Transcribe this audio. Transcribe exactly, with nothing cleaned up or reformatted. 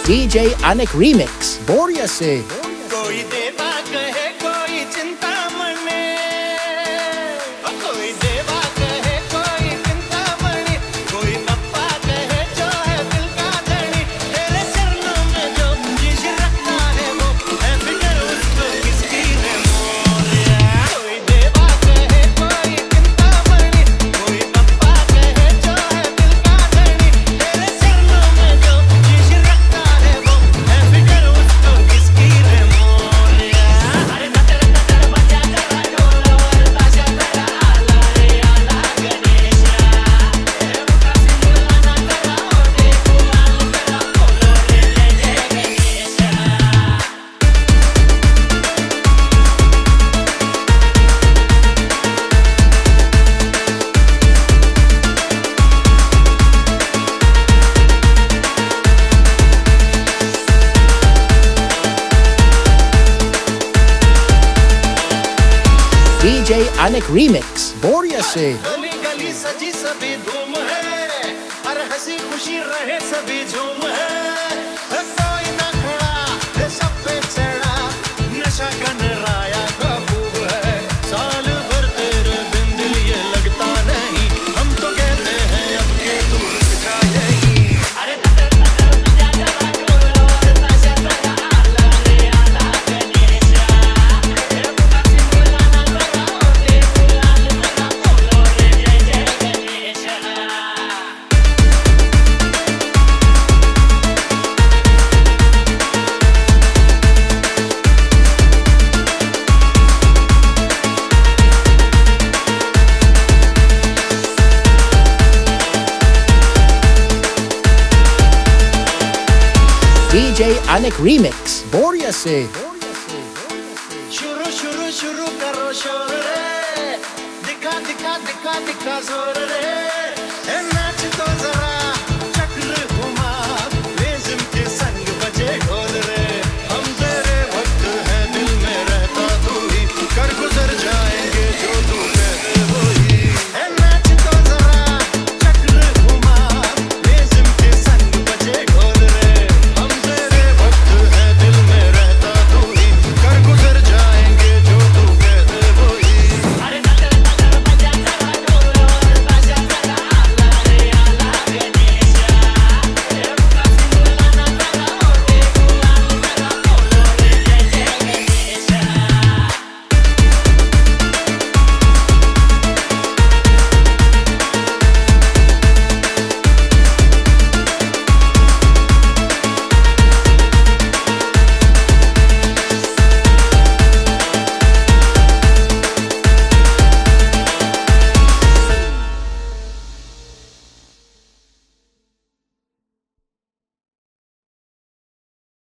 DJ Anik remix बोरिया से। कोई देवा कहे कोई चिंता मने, कोई देवा कहे कोई चिंता मणि, कोई पप्पा कहे जो है दिल का धनी, तेरे चरणों में जो जिस रखता है वो है फिक्र उसको किसकी है मोरिया। कोई देवा कहे कोई चिंता मणि, कोई पप्पा कहे जो है दिल का धनी, तेरे चरणों में जो जिस रखता है वो है फिक्र उसको किसकी है मोरिया। अरे नटर नटर बजा जरा ढोल और ताशा तेरा आला रे आला गणेशा, ए मुका सिंगला ना तेरा और देखो लाल तेरा बोलो रे जय जय गणेशा। डीजे अनिक रीमिक्स बोरिया से। गली गली सजी सभी धूम है, हर हंसी खुशी रहे सभी झूम है, कोई ना खड़ा ये सब पे चढ़ा, नशा गनराया खूब है, साल भर तेरे बिन दिल ये लगता नहीं, हम तो कहते हैं अब के तू रुक जा यहीं। अरे नटर नटर बजा जरा ढोल और ताशा तेरा आला रे आला गणेशा, ए मुका सिंगला ना तेरा और देखो लाल तेरा बोलो रे जय जय गणेशा। डीजे अनिक रीमिक्स बोरिया से। शुरू शुरू शुरू करो शोर रे, दिखा दिखा दिखा दिखा जोर रे।